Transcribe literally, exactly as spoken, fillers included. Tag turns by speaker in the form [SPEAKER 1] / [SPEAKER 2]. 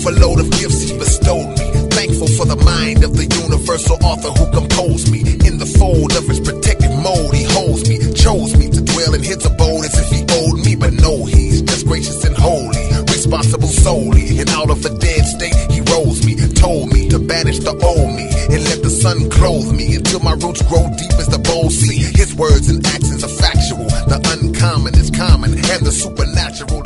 [SPEAKER 1] overload of gifts he bestowed me. Thankful for the mind of the universal author who composed me. In the fold of his protective mold, he holds me, chose me to dwell in his abode as if he owed me. But no, he's just gracious and holy, responsible solely. And out of a dead state, he rose me, told me to banish the old me, and let the sun clothe me until my roots grow deep as the bold sea. His words and actions are factual. The uncommon is common, and the supernatural